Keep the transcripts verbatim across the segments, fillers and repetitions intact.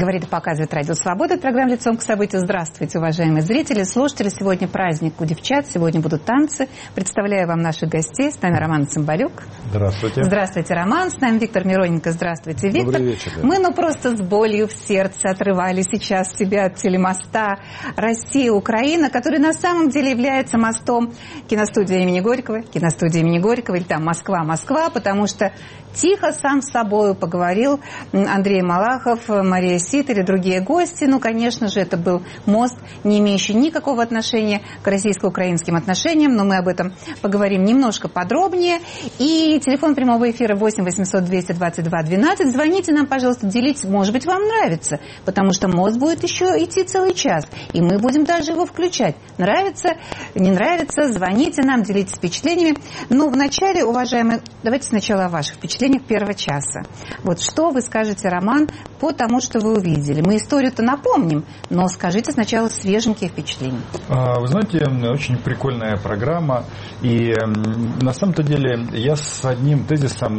Говорит и показывает Радио Свобода. Программа «Лицом к событию». Здравствуйте, уважаемые зрители, слушатели. Сегодня праздник у девчат, сегодня будут танцы. Представляю вам наших гостей. С нами Роман Цымбалюк. Здравствуйте. Здравствуйте, Роман. С нами Виктор Мироненко. Здравствуйте, Виктор. Добрый вечер. Да. Мы, ну, просто с болью в сердце отрывали сейчас себя от телемоста Россия-Украина, который на самом деле является мостом киностудии имени Горького, киностудии имени Горького, или там Москва-Москва, потому что тихо сам с собой поговорил Андрей Малахов, Мария Ситер и другие гости. Ну, конечно же, это был мост, не имеющий никакого отношения к российско-украинским отношениям, но мы об этом поговорим немножко подробнее. И телефон прямого эфира восемь восемьсот двести двадцать два двенадцать. Звоните нам, пожалуйста, делитесь, может быть, вам нравится, потому что мост будет еще идти целый час, и мы будем даже его включать. Нравится, не нравится, звоните нам, делитесь впечатлениями. Но вначале, уважаемые, давайте сначала о ваших впечатлениях первого часа. Вот что вы скажете, Роман, по тому, что вы увидели? Мы историю-то напомним, но скажите сначала свеженькие впечатления. Вы знаете, очень прикольная программа. И на самом-то деле я с одним тезисом,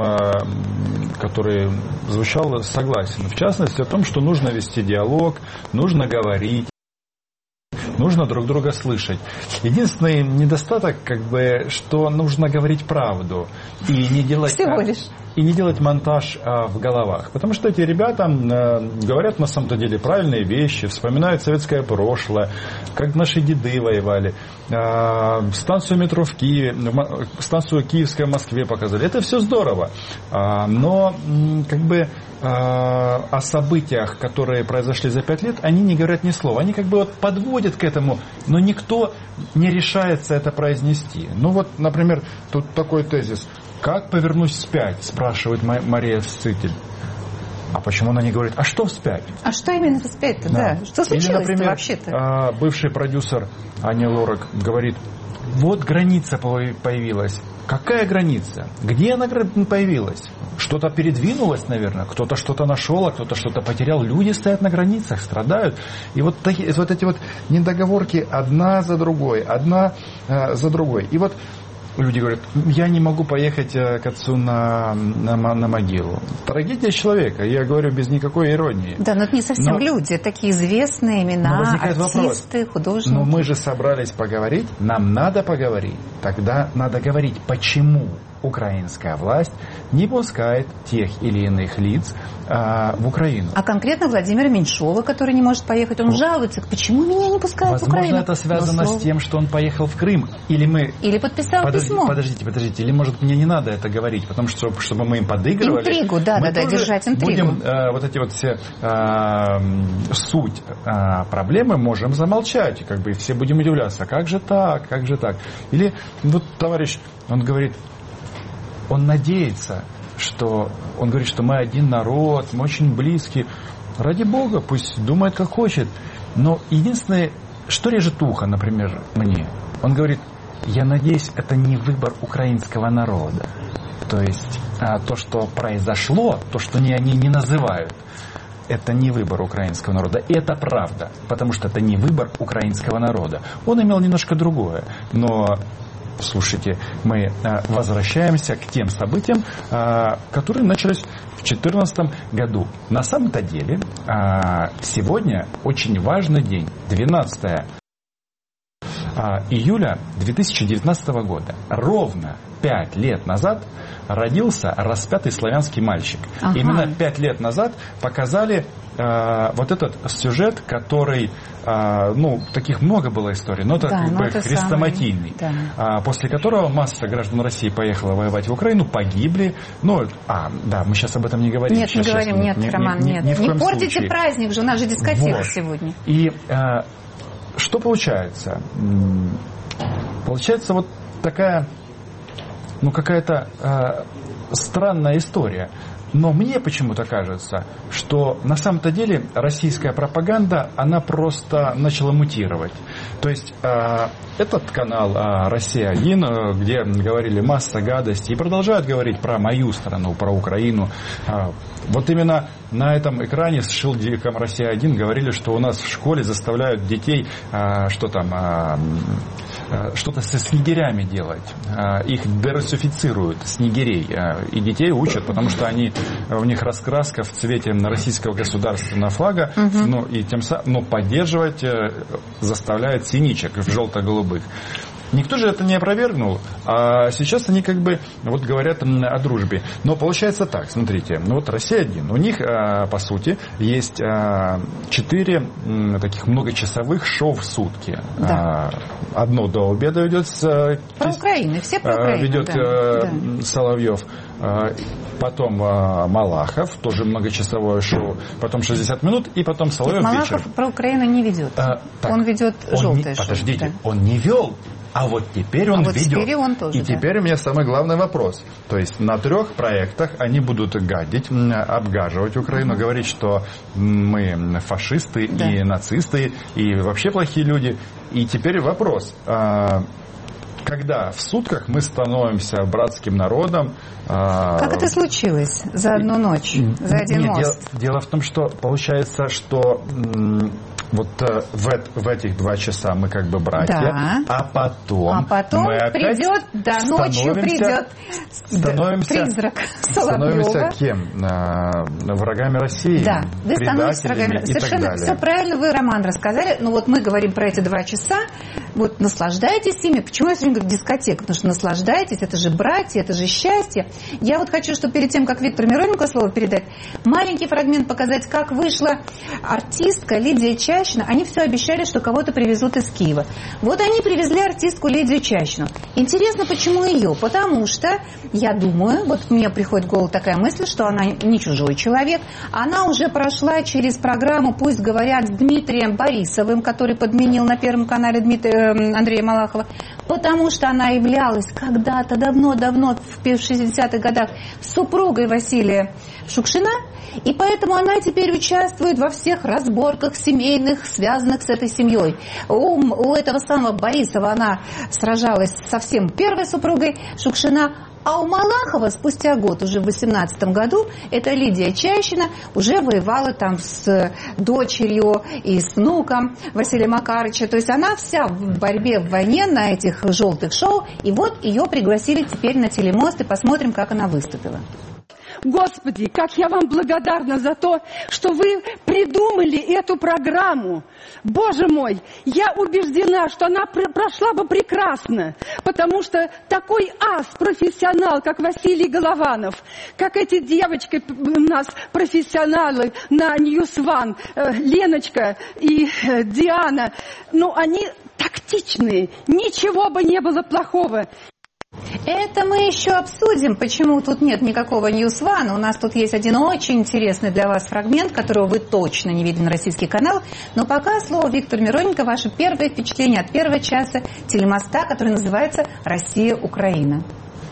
который звучал, согласен. В частности, о том, что нужно вести диалог, нужно говорить. Нужно друг друга слышать. Единственный недостаток, как бы, что нужно говорить правду и не делать, Всего лишь. и не делать монтаж а, в головах. Потому что эти ребята а, говорят на самом-то деле правильные вещи, вспоминают советское прошлое, как наши деды воевали, а, станцию метро в Киеве, станцию Киевская в Москве показали. Это все здорово. А, но как бы о событиях, которые произошли за пять лет, они не говорят ни слова. Они как бы вот подводят к этому, но никто не решается это произнести. Ну вот, например, тут такой тезис. «Как повернуть вспять?» спрашивает Мария Ситер. А почему она не говорит, а что вспять? А что именно вспять-то, да? да? Что случилось-то вообще-то? Бывший продюсер Аня Лорак говорит, вот граница появилась. Какая граница? Где она появилась? Что-то передвинулось, наверное. Кто-то что-то нашел, а кто-то что-то потерял. Люди стоят на границах, страдают. И вот, такие, вот эти вот недоговорки одна за другой, одна э, за другой. И вот люди говорят, я не могу поехать к отцу на, на, на могилу. Трагедия человека, я говорю без никакой иронии. Да, но это не совсем но, люди, это такие известные имена, артисты, вопрос. Художники. Но мы же собрались поговорить, нам надо поговорить. Тогда надо говорить, почему украинская власть не пускает тех или иных лиц а, в Украину. А конкретно Владимира Меньшова, который не может поехать, он ну, жалуется, почему меня не пускают возможно, в Украину. Возможно, это связано с тем, что он поехал в Крым. Или мы... Или подписал Подожди, письмо. Подождите, подождите. Или, может, мне не надо это говорить, потому что, чтобы мы им подыгрывали. Интригу, да, да, да, держать интригу. Будем э, вот эти вот все э, суть э, проблемы можем замолчать. Как бы все будем удивляться. Как же так, как же так? Или вот товарищ, он говорит, он надеется, что... Он говорит, что мы один народ, мы очень близкие. Ради Бога, пусть думает, как хочет. Но единственное, что режет ухо, например, мне, он говорит, я надеюсь, это не выбор украинского народа. То есть а, то, что произошло, то, что не, они не называют, это не выбор украинского народа. И это правда, потому что это не выбор украинского народа. Он имел немножко другое, но... Слушайте, мы возвращаемся к тем событиям, которые начались в две тысячи четырнадцатом году. На самом-то деле, сегодня очень важный день, двенадцатое июля две тысячи девятнадцатого года. Ровно пять лет назад родился распятый славянский мальчик. Ага. Именно пять лет назад показали э, вот этот сюжет, который, э, ну, таких много было историй, но это да, как но бы это хрестоматийный, самый, да. э, после которого масса граждан России поехала воевать в Украину, погибли. Ну, а, да, мы сейчас об этом не говорим. Нет, сейчас, не говорим, сейчас, нет, не, Роман, не, нет. Не, не портите случае. праздник же, у нас же дискотека вот. Сегодня. И э, что получается? Получается вот такая... Ну, какая-то э, странная история. Но мне почему-то кажется, что на самом-то деле российская пропаганда, она просто начала мутировать. То есть э, этот канал э, «Россия один», э, где говорили масса гадостей, и продолжают говорить про мою страну, про Украину. Э, вот именно на этом экране с шилдиком «Россия один» говорили, что у нас в школе заставляют детей, э, что там... Э, что-то со снегирями делать. Их дерусифицируют, снегирей. И детей учат, потому что они, у них раскраска в цвете российского государственного флага, угу. ну, и тем самым, но поддерживать заставляет синичек в желто-голубых. Никто же это не опровергнул, а сейчас они как бы вот говорят о дружбе. Но получается так, смотрите, ну вот Россия один, у них, по сути, есть четыре таких многочасовых шоу в сутки. Да. Одно до обеда ведет про Украину, все про Украину, ведет да. Соловьев. Потом Малахов, тоже многочасовое шоу, потом шестьдесят минут, и потом Соловьев Малахов вечером. про Украину не ведет. А, он ведет желтое шоу. Подождите, да. он не вел. А вот теперь он а вот ведет. Теперь он тоже, и да. теперь у меня самый главный вопрос. То есть на трех проектах они будут гадить, обгаживать Украину, uh-huh. говорить, что мы фашисты да. и нацисты, и вообще плохие люди. И теперь вопрос. Когда в сутках мы становимся братским народом... Как это случилось за одну ночь, за один Нет, мост? Дело, дело в том, что получается, что м, вот в, в этих два часа мы как бы братья, да. а потом... А потом мы придет, да, ночью придет становимся, призрак Соловьева. Становимся кем? А, врагами России, да, вы становитесь врагами. И совершенно так далее. Все правильно вы, Роман, рассказали. Ну вот мы говорим про эти два часа. Вот наслаждайтесь ими. Почему я все время говорю дискотека? Потому что наслаждайтесь, это же братья, это же счастье. Я вот хочу, чтобы перед тем, как Виктору Мироненко слово передать, маленький фрагмент показать, как вышла артистка Лидия Чащина. Они все обещали, что кого-то привезут из Киева. Вот они привезли артистку Лидию Чащину. Интересно, почему ее? Потому что, я думаю, вот мне приходит в голову такая мысль, что она не чужой человек. Она уже прошла через программу «Пусть говорят» с Дмитрием Борисовым, который подменил на Первом канале Дмитрия, Андрея Малахова. Потому что она являлась когда-то давно-давно, в шестидесятых годах, супругой Василия Шукшина, и поэтому она теперь участвует во всех разборках семейных, связанных с этой семьей. У, у этого самого Борисова она сражалась совсем первой супругой Шукшина, а у Малахова спустя год, уже в восемнадцатом году, эта Лидия Чащина уже воевала там с дочерью и с внуком Василия Макарыча. То есть она вся в борьбе, в войне на этих желтых шоу. И вот ее пригласили теперь на телемост, и посмотрим, как она выступила. Господи, как я вам благодарна за то, что вы придумали эту программу. Боже мой, я убеждена, что она пр- прошла бы прекрасно, потому что такой ас-профессионал, как Василий Голованов, как эти девочки у нас профессионалы на Ньюс-Ван, э, Леночка и э, Диана, ну они тактичные, ничего бы не было плохого. Это мы еще обсудим, почему тут нет никакого Ньюс-Вана. У нас тут есть один очень интересный для вас фрагмент, которого вы точно не видели на российский канал. Но пока слово Виктору Мироненко, ваше первое впечатление от первого часа телемоста, который называется «Россия-Украина».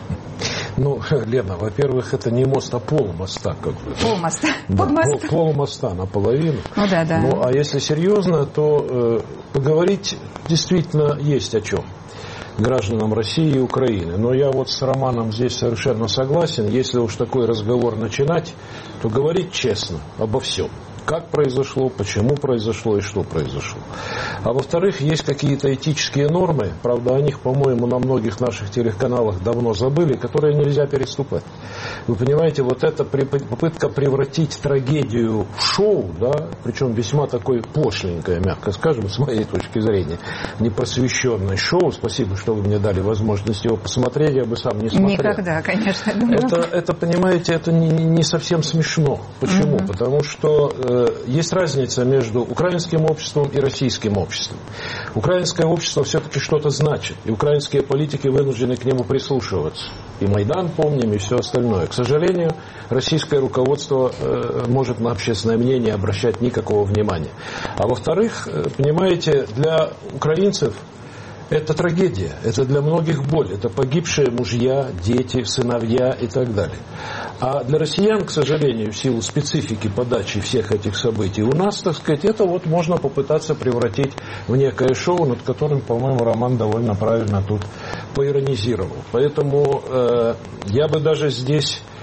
Ну, Лена, во-первых, это не мост, а полмоста. Как бы. Полмоста. Да, Полмоста. Полмоста наполовину. Ну да, да. Ну, а если серьезно, то э, поговорить действительно есть о чем гражданам России и Украины. Но я вот с Романом здесь совершенно согласен. Если уж такой разговор начинать, то говорить честно обо всем. Как произошло, почему произошло и что произошло. А во-вторых, есть какие-то этические нормы, правда, о них, по-моему, на многих наших телеканалах давно забыли, которые нельзя переступать. Вы понимаете, вот эта попытка превратить трагедию в шоу, да, причем весьма такое пошленькое, мягко скажем, с моей точки зрения, непросвещенное шоу, спасибо, что вы мне дали возможность его посмотреть, я бы сам не смотрел. Никогда, конечно. Это, это понимаете, это не, не совсем смешно. Почему? Mm-hmm. Потому что есть разница между украинским обществом и российским обществом. Украинское общество все-таки что-то значит, и украинские политики вынуждены к нему прислушиваться. И Майдан помним, и все остальное. К сожалению, российское руководство э, может на общественное мнение обращать никакого внимания. А во-вторых, понимаете, для украинцев это трагедия, это для многих боль, это погибшие мужья, дети, сыновья и так далее. А для россиян, к сожалению, в силу специфики подачи всех этих событий, у нас, так сказать, это вот можно попытаться превратить в некое шоу, над которым, по-моему, Роман довольно правильно тут поиронизировал. Поэтому э, я бы даже здесь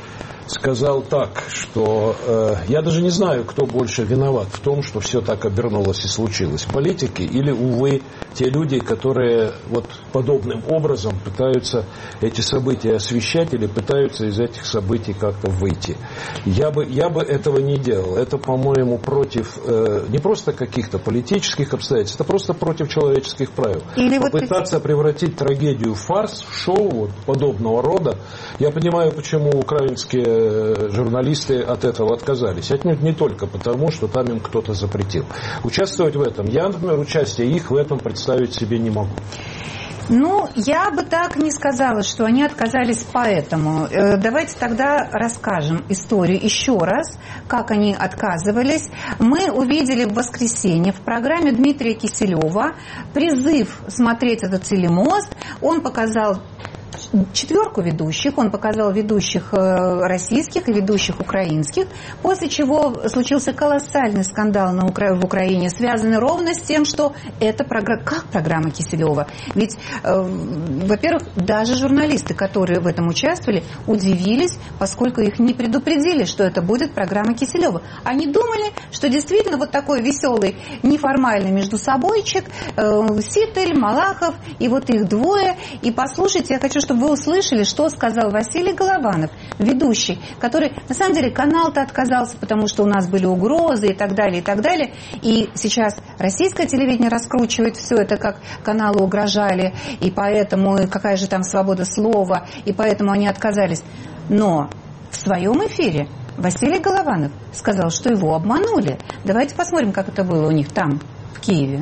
сказал так, что э, я даже не знаю, кто больше виноват в том, что все так обернулось и случилось. Политики или, увы, те люди, которые вот подобным образом пытаются эти события освещать или пытаются из этих событий как-то выйти. Я бы, я бы этого не делал. Это, по-моему, против э, не просто каких-то политических обстоятельств, это просто против человеческих правил. Или попытаться вот... превратить трагедию в фарс, в шоу вот, подобного рода. Я понимаю, почему украинские журналисты от этого отказались. Отнюдь не только потому, что там им кто-то запретил. Участвовать в этом. Я, например, участие их в этом представить себе не могу. Ну, я бы так не сказала, что они отказались поэтому. Давайте тогда расскажем историю еще раз, как они отказывались. Мы увидели в воскресенье в программе Дмитрия Киселева призыв смотреть этот телемост. Он показал четверку ведущих, он показал ведущих российских и ведущих украинских, после чего случился колоссальный скандал на Укра... в Украине, связанный ровно с тем, что это программа, как программа Киселева. Ведь, э, во-первых, даже журналисты, которые в этом участвовали, удивились, поскольку их не предупредили, что это будет программа Киселева. Они думали, что действительно вот такой веселый, неформальный междусобойчик, э, Ситель, Малахов, и вот их двое. И послушайте, я хочу, чтобы вы услышали, что сказал Василий Голованов, ведущий, который, на самом деле, канал-то отказался, потому что у нас были угрозы и так далее, и так далее. И сейчас российское телевидение раскручивает все это, как каналу угрожали, и поэтому какая же там свобода слова, и поэтому они отказались. Но в своем эфире Василий Голованов сказал, что его обманули. Давайте посмотрим, как это было у них там, в Киеве.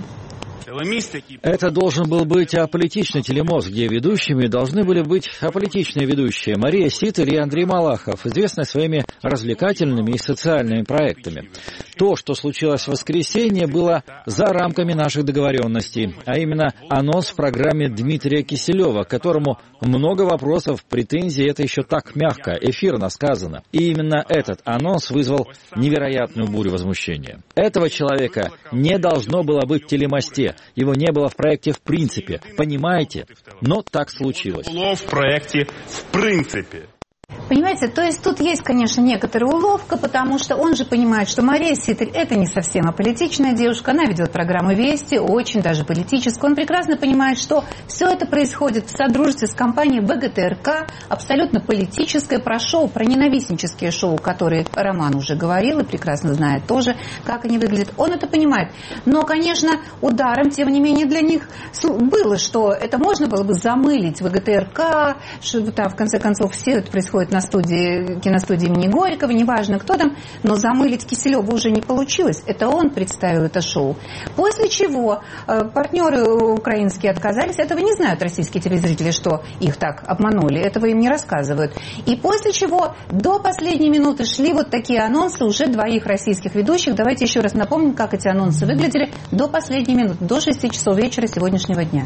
Это должен был быть аполитичный телемост, где ведущими должны были быть аполитичные ведущие Мария Ситель и Андрей Малахов, известные своими развлекательными и социальными проектами. То, что случилось в воскресенье, было за рамками наших договоренностей, а именно анонс в программе Дмитрия Киселева, к которому много вопросов, претензий, это еще так мягко, эфирно сказано. И именно этот анонс вызвал невероятную бурю возмущения. Этого человека не должно было быть в телемосте. Его не было в проекте в принципе. Понимаете? Но так случилось. Было в проекте в принципе. Понимаете, то есть тут есть, конечно, некоторая уловка, потому что он же понимает, что Мария Ситель – это не совсем аполитичная девушка, она ведет программу «Вести», очень даже политическую. Он прекрасно понимает, что все это происходит в содружестве с компанией ВГТРК, абсолютно политическое, про шоу, про ненавистнические шоу, которые Роман уже говорил и прекрасно знает тоже, как они выглядят. Он это понимает. Но, конечно, ударом, тем не менее, для них было, что это можно было бы замылить ВГТРК, что там, в конце концов, все это происходит на студии, киностудии имени Горького, неважно кто там, но замылить Киселева уже не получилось. Это он представил это шоу. После чего э, партнеры украинские отказались. Этого не знают российские телезрители, что их так обманули. Этого им не рассказывают. И после чего до последней минуты шли вот такие анонсы уже двоих российских ведущих. Давайте еще раз напомним, как эти анонсы выглядели до последней минуты, до шести часов вечера сегодняшнего дня.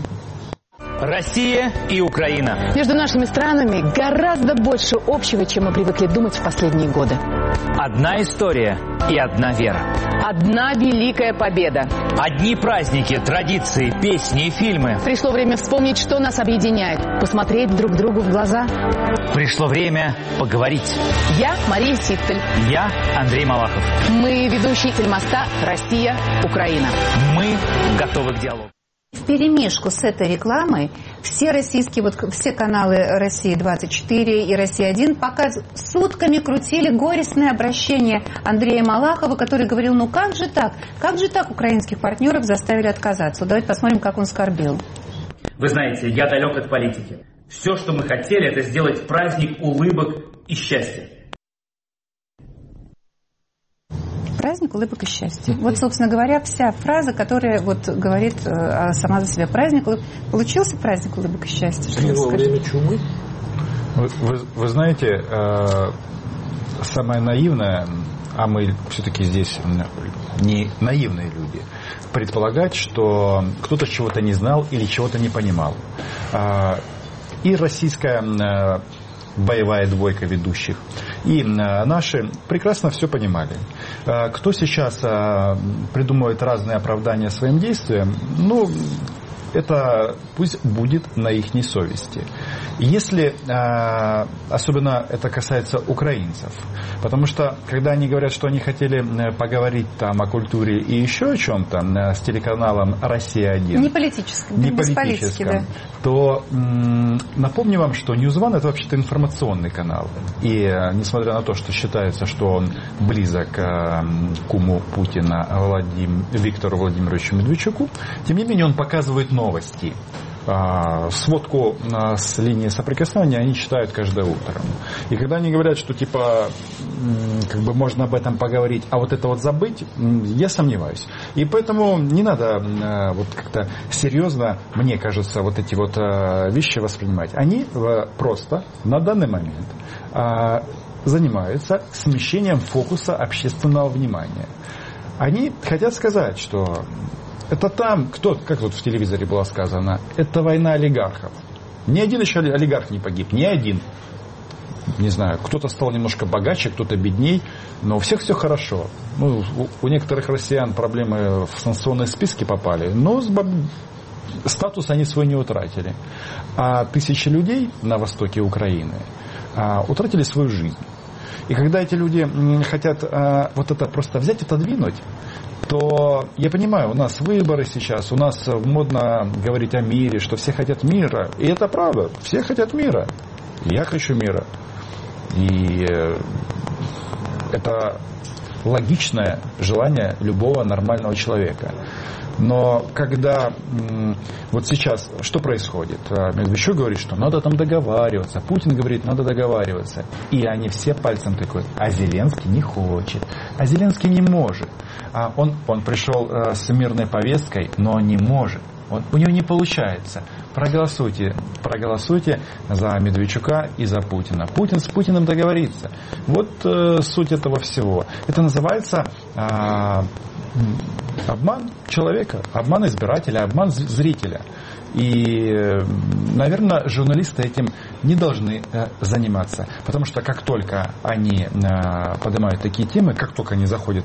Россия и Украина. Между нашими странами гораздо больше общего, чем мы привыкли думать в последние годы. Одна история и одна вера. Одна великая победа. Одни праздники, традиции, песни и фильмы. Пришло время вспомнить, что нас объединяет. Посмотреть друг другу в глаза. Пришло время поговорить. Я Мария Ситель. Я Андрей Малахов. Мы ведущие телемоста «Россия, Украина». Мы готовы к диалогу. Вперемешку с этой рекламой все российские, вот все каналы «Россия двадцать четыре» и «Россия один» пока сутками крутили горестное обращение Андрея Малахова, который говорил, ну как же так, как же так украинских партнеров заставили отказаться. Давайте посмотрим, как он скорбел. Вы знаете, я далек от политики. Все, что мы хотели, это сделать праздник улыбок и счастья. Праздник улыбок и счастья. Вот, собственно говоря, вся фраза, которая вот говорит э, сама за себя. Праздник улыбок. Получился праздник улыбок и счастья? Что во время чумы? Вы, вы, вы знаете, э, самое наивное, а мы все-таки здесь не наивные люди, предполагать, что кто-то чего-то не знал или чего-то не понимал. Э, и российская э, боевая двойка ведущих, и наши прекрасно все понимали. Кто сейчас придумывает разные оправдания своим действиям, ну, это пусть будет на ихней совести. Если, особенно это касается украинцев, потому что, когда они говорят, что они хотели поговорить там о культуре и еще о чем-то с телеканалом «Россия один», не политическом, не политическом, да, то м- напомню вам, что Ньюс Ван это вообще-то информационный канал. И несмотря на то, что считается, что он близок к куму Путина Владим... Виктору Владимировичу Медведчуку, тем не менее он показывает новости. Сводку с линии соприкосновения они читают каждое утро. И когда они говорят, что типа как бы можно об этом поговорить, а вот это вот забыть, я сомневаюсь. И поэтому не надо вот как-то серьезно, мне кажется, вот эти вот вещи воспринимать. Они просто на данный момент занимаются смещением фокуса общественного внимания. Они хотят сказать, что это там, кто, как тут в телевизоре было сказано, это война олигархов. Ни один еще олигарх не погиб, ни один. Не знаю, кто-то стал немножко богаче, кто-то бедней, но у всех все хорошо. Ну, у, у некоторых россиян проблемы в санкционные списки попали, но статус они свой не утратили. А тысячи людей на востоке Украины а, утратили свою жизнь. И когда эти люди хотят а, вот это просто взять, отодвинуть, то я понимаю, у нас выборы сейчас, у нас модно говорить о мире, что все хотят мира. И это правда, все хотят мира. Я хочу мира. И это логичное желание любого нормального человека. Но когда вот сейчас что происходит? Медведчук говорит, что надо там договариваться. Путин говорит, надо договариваться. И они все пальцем тыкают. А Зеленский не хочет. А Зеленский не может. А он, он пришел с мирной повесткой, но не может. Он, у него не получается. Проголосуйте, проголосуйте за Медведчука и за Путина. Путин с Путиным договорится. Вот э, суть этого всего. Это называется э, обман человека, обман избирателя, обман зрителя. И, наверное, журналисты этим не должны заниматься. Потому что как только они поднимают такие темы, как только они заходят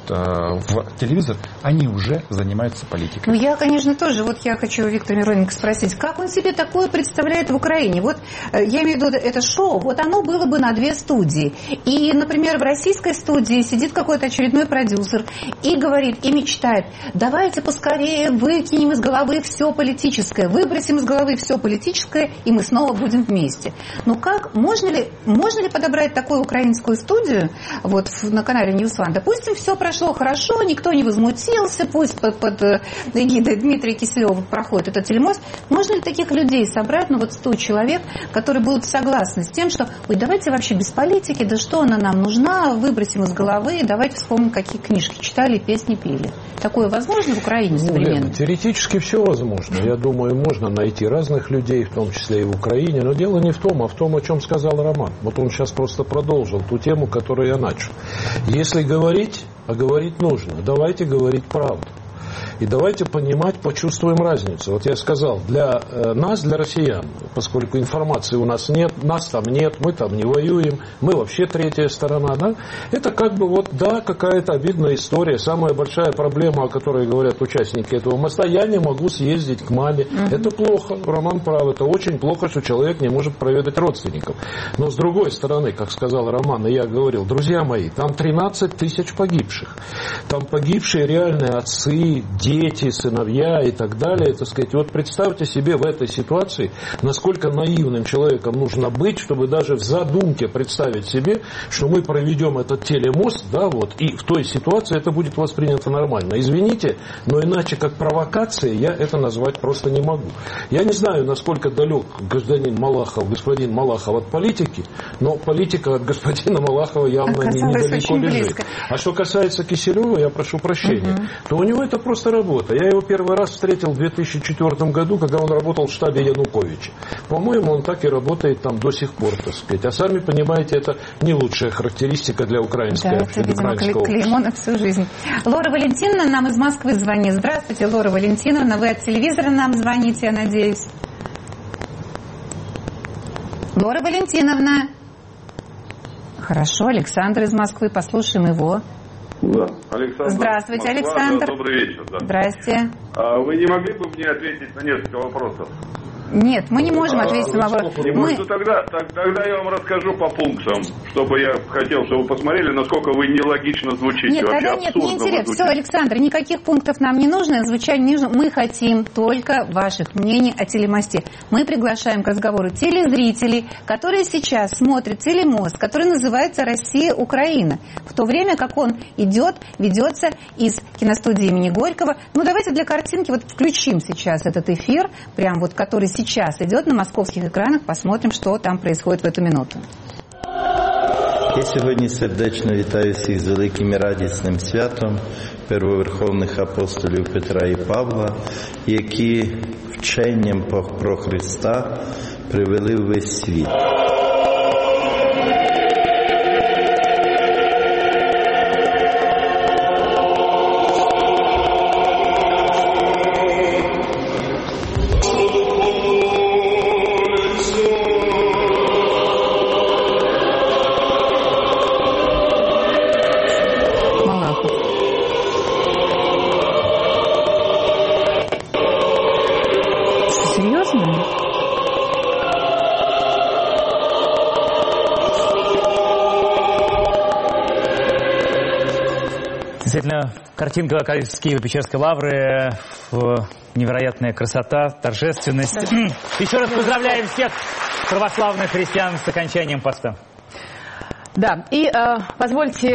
в телевизор, они уже занимаются политикой. Ну, я, конечно, тоже. Вот я хочу Виктора Мироненко спросить, как он себе такое представляет в Украине? Вот я имею в виду это шоу, вот оно было бы на две студии. И, например, в российской студии сидит какой-то очередной продюсер и говорит, и мечтает, давайте поскорее выкинем из головы все политическое, выбросим из головы все политическое, и мы снова будем вместе. Ну как, можно ли, можно ли подобрать такую украинскую студию вот на канале Ньюс Ван? Допустим, все прошло хорошо, никто не возмутился, пусть под, под эгидой Дмитрия Киселева проходит этот телемост. Можно ли таких людей собрать, ну вот сто человек, которые будут согласны с тем, что, ой, давайте вообще без политики, да что она нам нужна, выбросим из головы, давайте вспомним, какие книжки читали, песни пели. Такое возможно в Украине современной? Ну, Лена, теоретически все возможно. Я думаю, можно найти разных людей, в том числе и в Украине. Но дело не в том, а в том, о чем сказал Роман. Вот он сейчас просто продолжил ту тему, которую я начал. Если говорить, а говорить нужно, давайте говорить правду. И давайте понимать, почувствуем разницу. Вот я сказал, для э, нас, для россиян, поскольку информации у нас нет, нас там нет, мы там не воюем, мы вообще третья сторона, да, это как бы вот, да, какая-то обидная история. Самая большая проблема, о которой говорят участники этого моста, я не могу съездить к маме. Mm-hmm. Это плохо, Роман прав, это очень плохо, что человек не может проведать родственников. Но с другой стороны, как сказал Роман, и я говорил, друзья мои, там тринадцать тысяч погибших. Там погибшие реальные отцы, дети, сыновья и так далее, так сказать. Вот представьте себе в этой ситуации, насколько наивным человеком нужно быть, чтобы даже в задумке представить себе, что мы проведем этот телемост, да, вот, и в той ситуации это будет воспринято нормально. Извините, но иначе как провокация я это назвать просто не могу. Я не знаю, насколько далек гражданин Малахов, господин Малахов от политики, но политика от господина Малахова явно не, недалеко лежит. Близко. А что касается Киселева, я прошу прощения, угу. то у него это просто работа. Я его первый раз встретил в две тысячи четвёртом году, когда он работал в штабе Януковича. По-моему, он так и работает там до сих пор, так сказать. А сами понимаете, это не лучшая характеристика для украинской, да, это, видимо, украинского клеймо на всю жизнь. Лора Валентиновна нам из Москвы звонит. Здравствуйте, Лора Валентиновна. Вы от телевизора нам звоните, я надеюсь. Лора Валентиновна. Хорошо, Александр из Москвы. Послушаем его. Да, Александр. Здравствуйте, Москва. Александр. Да, добрый вечер. Да. Здрасте. А вы не могли бы мне ответить на несколько вопросов? Нет, мы не можем ответить на вопрос. Мы... Ну, тогда, так, тогда я вам расскажу по пунктам, чтобы я хотел, чтобы вы посмотрели, насколько вы нелогично звучите. Нет, тогда нет, не интересно. Все, Александр, никаких пунктов нам не нужно, звучание не нужно. Мы хотим только ваших мнений о телемосте. Мы приглашаем к разговору телезрителей, которые сейчас смотрят телемост, который называется «Россия-Украина». В то время как он идет, ведется из киностудии имени Горького. Ну, давайте для картинки вот включим сейчас этот эфир, прям вот который сейчас идет на московских екранах, посмотрим, що там происходит в эту минуту. Я сьогодні сердечно вітаю всіх з великим і радісним святом первоверховних апостолів Петра і Павла, які вченням про Христа привели в весь світ. Действительно, картинка из Киево-Печерской лавры, невероятная красота, торжественность. Еще раз поздравляем всех православных христиан с окончанием поста. Да, и э, позвольте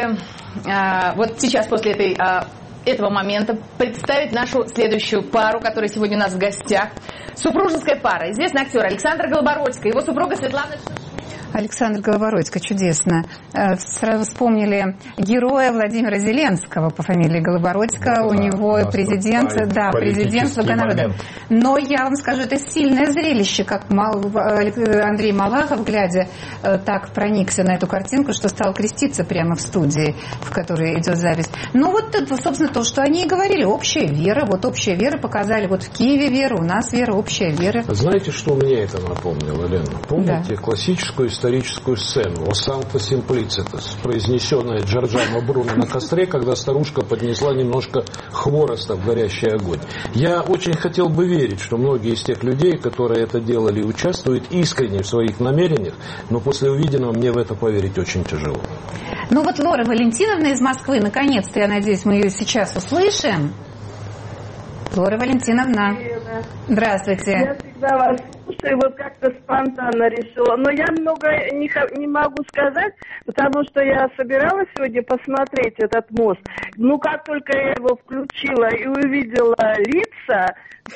э, вот сейчас после этой, э, этого момента представить нашу следующую пару, которая сегодня у нас в гостях. Супружеская пара. Известный актер Александр Голобородько, его супруга Светлана Шишкина. Александр Голобородько, чудесно. Сразу вспомнили героя Владимира Зеленского по фамилии Голобородько. У него президент, да, президент «Слуга народа». Но я вам скажу, это сильное зрелище, как Андрей Малахов, глядя, так проникся на эту картинку, что стал креститься прямо в студии, в которой идет запись. Ну вот, собственно, то, что они и говорили, общая вера. Вот общая вера показали, вот в Киеве вера, у нас вера, общая вера. Знаете, что мне это напомнило, Лена? Помните да. классическую историческую сцену «О Санкто Симплицитас», произнесенная Джорджано Бруно на костре, когда старушка поднесла немножко хвороста в горящий огонь. Я очень хотел бы верить, что многие из тех людей, которые это делали, участвуют искренне в своих намерениях, но после увиденного мне в это поверить очень тяжело. Ну вот Лора Валентиновна из Москвы, наконец-то, я надеюсь, мы ее сейчас услышим. Лора Валентиновна, здравствуйте. Я всегда вас слушаю, вот как-то спонтанно решила. Но я много не, не могу сказать, потому что я собиралась сегодня посмотреть этот мост. Ну, как только я его включила и увидела лица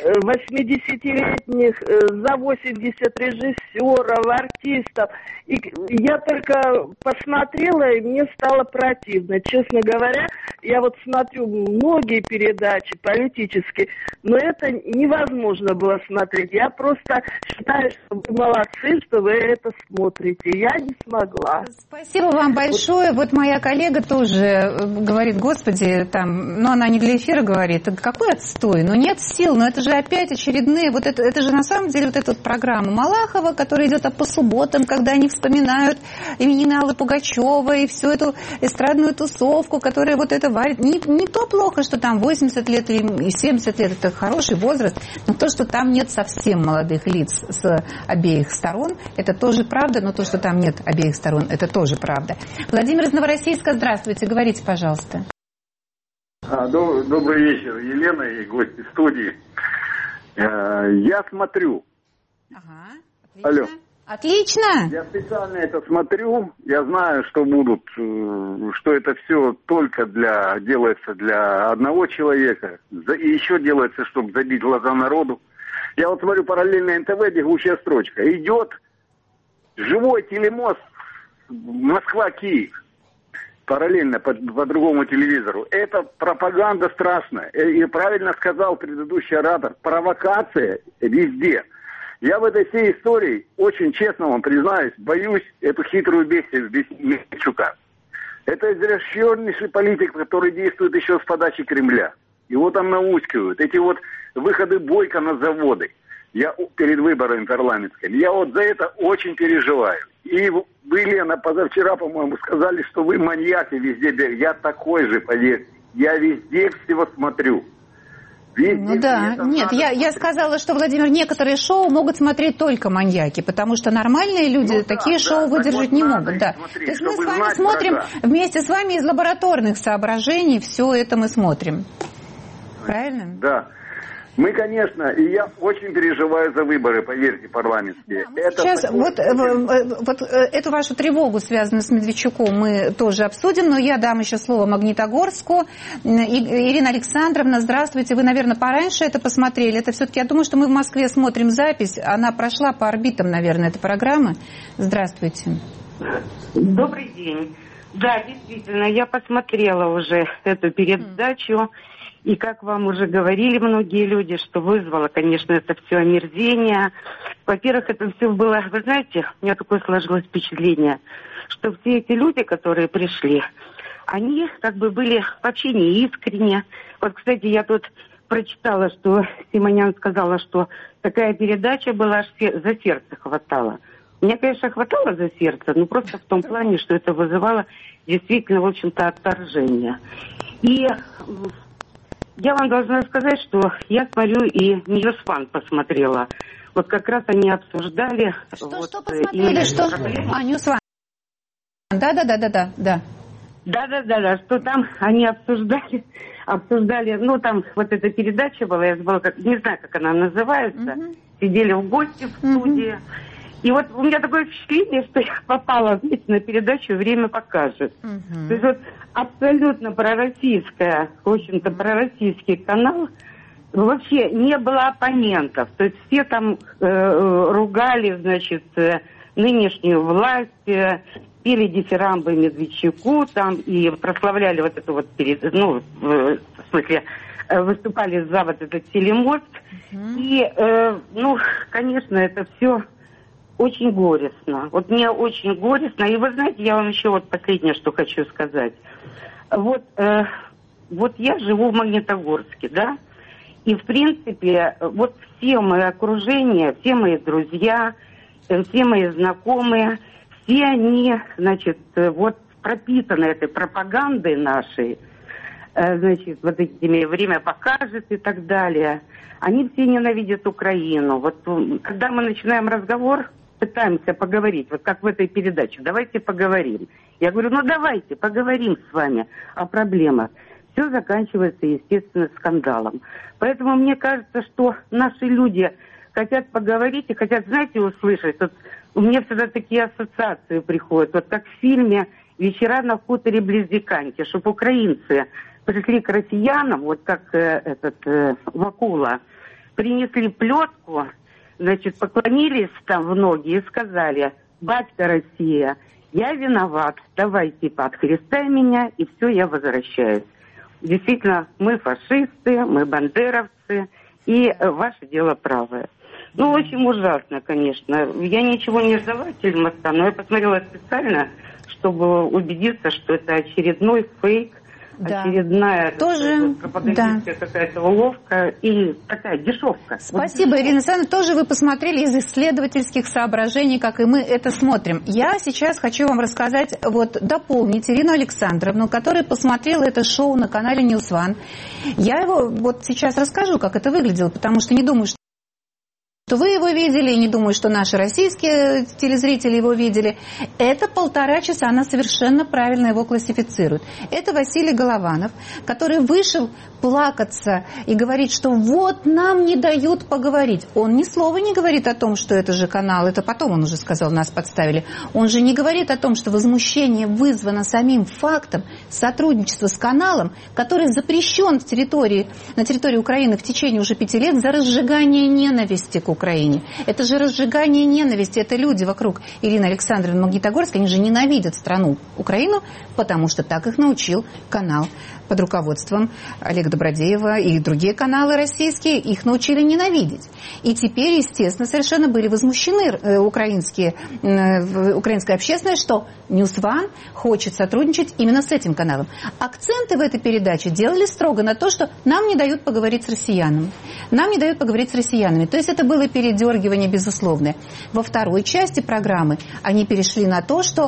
восьмидесятилетних, за восемьдесят режиссеров, артистов, и я только посмотрела, и мне стало противно. Честно говоря, я вот смотрю многие передачи политические, но это невозможно было смотреть. Я просто считаю, что вы молодцы, что вы это смотрите. Я не смогла. Спасибо вам большое. Вот моя коллега тоже говорит, господи, там, ну она не для эфира говорит, какой отстой, ну нет сил, но это же опять очередные, вот это, это же на самом деле вот эта вот программа Малахова, которая идет по субботам, когда они вспоминают именины Аллы Пугачевой и всю эту эстрадную тусовку, которая вот это варит. Не, не то плохо, что там восемьдесят лет или семьдесят лет, это хороший возраст, но то, что там нет совсем молодых лиц с обеих сторон, это тоже правда, но то, что там нет обеих сторон, это тоже правда. Владимир из Новороссийска, здравствуйте, говорите, пожалуйста. А, доб- добрый вечер, Елена и гости студии. Я смотрю. Ага, отлично. Алло. Отлично. Я специально это смотрю. Я знаю, что будут, что это все только для делается для одного человека. И еще делается, чтобы забить глаза народу. Я вот смотрю параллельно эн тэ вэ, бегущая строчка. Идет живой телемост Москва-Киев. Параллельно по, по другому телевизору. Это пропаганда страшная. И правильно сказал предыдущий оратор. Провокация везде. Я в этой всей истории, очень честно вам признаюсь, боюсь эту хитрую бестию Медведчука. Это изощреннейший политик, который действует еще с подачи Кремля. Его там наускивают. Эти вот выходы Бойко на заводы. Я перед выборами парламентскими. Я вот за это очень переживаю. И вы, Лена, позавчера, по-моему, сказали, что вы маньяки везде. Я такой же, поверьте. Я везде всего смотрю. Везде Ну да, нет, я, я сказала, что, Владимир, некоторые шоу могут смотреть только маньяки, потому что нормальные люди ну, такие да, шоу да, выдержать вот не могут. Да. Смотреть, То есть мы с вами смотрим, врага. Вместе с вами из лабораторных соображений все это мы смотрим. Правильно? Да. Мы, конечно, и я очень переживаю за выборы, поверьте, парламентские. Да, это сейчас такое... вот, э, вот э, эту вашу тревогу, связанную с Медведчуком, мы тоже обсудим, но я дам еще слово Магнитогорску. И, Ирина Александровна, здравствуйте. Вы, наверное, пораньше это посмотрели. Это все-таки, я думаю, что мы в Москве смотрим запись. Она прошла по орбитам, наверное, эта программа. Здравствуйте. Добрый день. Да, действительно, я посмотрела уже эту передачу. И как вам уже говорили многие люди, что вызвало, конечно, это все омерзение. Во-первых, это все было, вы знаете, у меня такое сложилось впечатление, что все эти люди, которые пришли, они как бы были вообще не искренне. Вот, кстати, я тут прочитала, что Симонян сказала, что такая передача была, аж за сердце хватало. Мне, конечно, хватало за сердце, но просто в том плане, что это вызывало действительно, в общем-то, отторжение. И... Я вам должна сказать, что я смотрю и Ньюсван посмотрела. Вот как раз они обсуждали... Что, вот, что посмотрели? Что? А, Ньюсван. Да-да-да-да-да. Да. Да-да-да-да, что там они обсуждали, обсуждали, ну там вот эта передача была, я забыла, как, не знаю, как она называется, uh-huh. сидели в гости в студии. Uh-huh. И вот у меня такое впечатление, что я попала, знаете, на передачу «Время покажет». Uh-huh. То есть вот абсолютно пророссийская, в общем-то, пророссийский канал, вообще не было оппонентов. То есть все там э, ругали, значит, э, нынешнюю власть, э, пели дифирамбы Медведчуку там и прославляли вот эту вот, перед, ну, в, в смысле, э, выступали за вот этот телемост. Uh-huh. И, э, ну, конечно, это все... Очень горестно. Вот мне очень горестно. И вы знаете, я вам еще вот последнее, что хочу сказать. Вот, э, вот я живу в Магнитогорске, да? И, в принципе, вот все мои окружения, все мои друзья, э, все мои знакомые, все они, значит, э, вот пропитаны этой пропагандой нашей, э, значит, вот этими «Время покажет» и так далее. Они все ненавидят Украину. Вот когда мы начинаем разговор... пытаемся поговорить, вот как в этой передаче, давайте поговорим. Я говорю, ну давайте поговорим с вами о проблемах. Все заканчивается, естественно, скандалом. Поэтому мне кажется, что наши люди хотят поговорить и хотят, знаете, услышать. Вот у меня всегда такие ассоциации приходят, вот как в фильме «Вечера на хуторе близ Диканьки», чтобы украинцы пришли к россиянам, вот как э, этот э, Вакула, принесли плетку, значит, поклонились там в ноги и сказали: «Батька Россия, я виноват, давай типа отхлестай меня, и все, я возвращаюсь». Действительно, мы фашисты, мы бандеровцы, и ваше дело правое. Ну, очень ужасно, конечно. Я ничего не ждала телемоста, но я посмотрела специально, чтобы убедиться, что это очередной фейк, да. очередная тоже, пропагандистская да. какая-то уловка и такая дешевка. Спасибо, вот. Ирина Александровна. Тоже вы посмотрели из исследовательских соображений, как и мы это смотрим. Я сейчас хочу вам рассказать, вот дополнить Ирину Александровну, которая посмотрела это шоу на канале Ньюсван. Я его вот сейчас расскажу, как это выглядело, потому что не думаю, что что вы его видели, и не думаю, что наши российские телезрители его видели. Это полтора часа, она совершенно правильно его классифицирует. Это Василий Голованов, который вышел плакаться и говорить, что вот нам не дают поговорить. Он ни слова не говорит о том, что это же канал, это потом он уже сказал, нас подставили. Он же не говорит о том, что возмущение вызвано самим фактом сотрудничества с каналом, который запрещен в территории, на территории Украины в течение уже пяти лет за разжигание ненависти к Украине. Это же разжигание ненависти, это люди вокруг Ирины Александровны Магнитогорской, они же ненавидят страну Украину, потому что так их научил канал под руководством Олега Добродеева и другие каналы российские, их научили ненавидеть. И теперь, естественно, совершенно были возмущены украинские, украинская общественность, что Ньюсван хочет сотрудничать именно с этим каналом. Акценты в этой передаче делали строго на то, что нам не дают поговорить с россиянами. Нам не дают поговорить с россиянами. То есть это было передергивание безусловное. Во второй части программы они перешли на то, что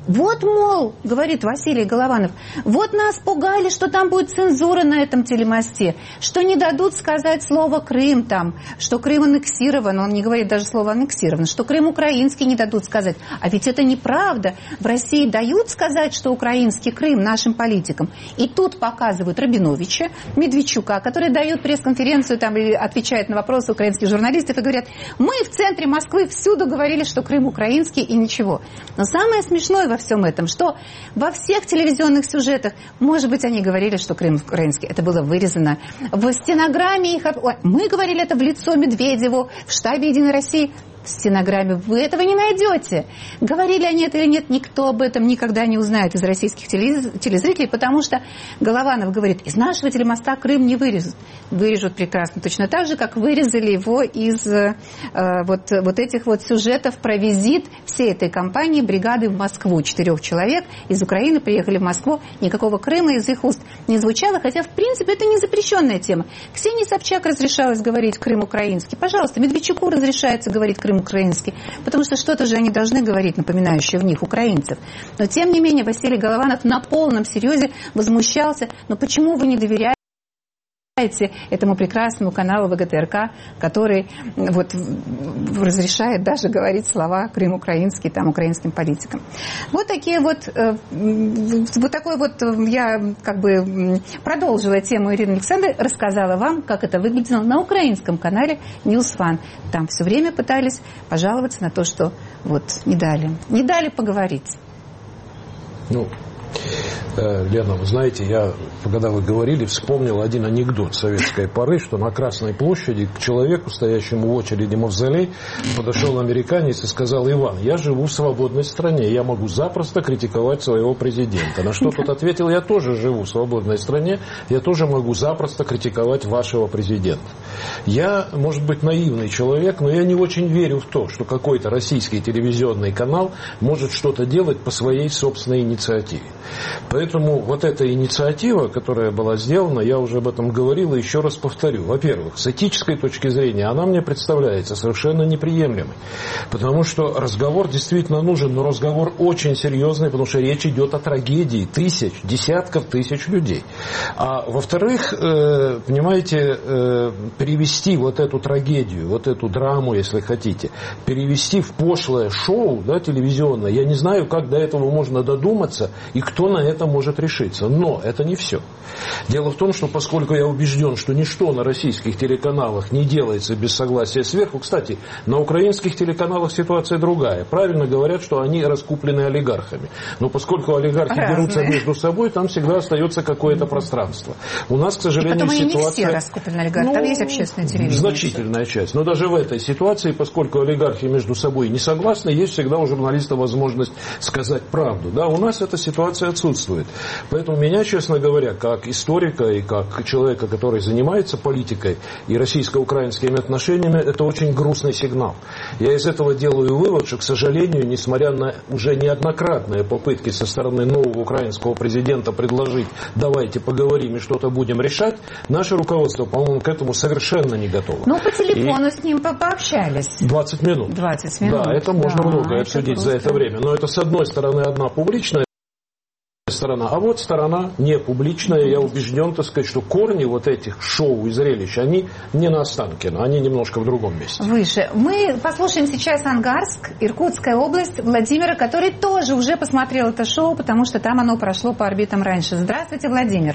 Вот, мол, говорит Василий Голованов, вот нас пугали, что там будет цензура на этом телемосте, что не дадут сказать слово «Крым» там, что Крым аннексирован, он не говорит даже слово «аннексирован», что Крым украинский не дадут сказать. А ведь это неправда. В России дают сказать, что украинский Крым нашим политикам. И тут показывают Рабиновича, Медведчука, который дает пресс-конференцию там, и отвечает на вопросы украинских журналистов и говорят, мы в центре Москвы всюду говорили, что Крым украинский и ничего. Но самое смешное во всем этом, что во всех телевизионных сюжетах, может быть, они говорили, что Крым украинский, это было вырезано. В стенограмме их... Мы говорили это в лицо Медведеву, в штабе «Единой России». В стенограмме вы этого не найдете. Говорили они это или нет, никто об этом никогда не узнает из российских телезрителей, потому что Голованов говорит, из нашего телемоста Крым не вырежут. Вырежут прекрасно, точно так же, как вырезали его из э, вот, вот этих вот сюжетов про визит всей этой компании, бригады в Москву. Четырех человек из Украины приехали в Москву, никакого Крыма из их уст не звучало, хотя, в принципе, это не запрещенная тема. Ксении Собчак разрешалось говорить Крым украинский. Пожалуйста, Медведчуку разрешается говорить Крым украинский, потому что что-то же они должны говорить, напоминающее в них украинцев. Но, тем не менее, Василий Голованов на полном серьезе возмущался, но почему вы не доверяете этому прекрасному каналу ВГТРК, который вот разрешает даже говорить слова Крым украинский там украинским политикам. Вот такие вот, э, вот такой вот я как бы продолжила тему Ирины Александровны, рассказала вам, как это выглядело на украинском канале News One. Там все время пытались пожаловаться на то, что вот не дали, не дали поговорить. Ну, Лена, вы знаете, я, когда вы говорили, вспомнил один анекдот советской поры, что на Красной площади к человеку, стоящему в очереди мавзолей, подошел американец и сказал: Иван, я живу в свободной стране, я могу запросто критиковать своего президента. На что тот ответил: я тоже живу в свободной стране, я тоже могу запросто критиковать вашего президента. Я, может быть, наивный человек, но я не очень верю в то, что какой-то российский телевизионный канал может что-то делать по своей собственной инициативе. Поэтому вот эта инициатива, которая была сделана, я уже об этом говорил и еще раз повторю. Во-первых, с этической точки зрения она мне представляется совершенно неприемлемой. Потому что разговор действительно нужен, но разговор очень серьезный, потому что речь идет о трагедии тысяч, десятков тысяч людей. А во-вторых, э, понимаете, э, перевести вот эту трагедию, вот эту драму, если хотите, перевести в пошлое шоу, да, телевизионное, я не знаю, как до этого можно додуматься и кто на это может решиться. Но это не все. Дело в том, что поскольку я убежден, что ничто на российских телеканалах не делается без согласия сверху, кстати, на украинских телеканалах ситуация другая. Правильно говорят, что они раскуплены олигархами. Но поскольку олигархи Разные. берутся между собой, там всегда остается какое-то пространство. У нас, к сожалению, и потом они ситуация... не все раскуплены олигархи. Ну, там есть общественное телевидение. Значительная часть. Но даже в этой ситуации, поскольку олигархи между собой не согласны, есть всегда у журналиста возможность сказать правду. Да, у нас эта ситуация отсутствует. Поэтому меня, честно говоря, как историка и как человека, который занимается политикой и российско-украинскими отношениями, это очень грустный сигнал. Я из этого делаю вывод, что, к сожалению, несмотря на уже неоднократные попытки со стороны нового украинского президента предложить «давайте поговорим и что-то будем решать», наше руководство, по-моему, к этому совершенно не готово. Ну, по телефону и... с ним пообщались. двадцать минут. двадцать минут. Да, это можно да, многое это обсудить просто... за это время. Но это, с одной стороны, одна публичная сторона, а вот сторона не публичная. Я убежден, так сказать, что корни вот этих шоу и зрелищ, они не на Останкино, они немножко в другом месте. Выше. Мы послушаем сейчас Ангарск, Иркутская область, Владимира, который тоже уже посмотрел это шоу, потому что там оно прошло по орбитам раньше. Здравствуйте, Владимир.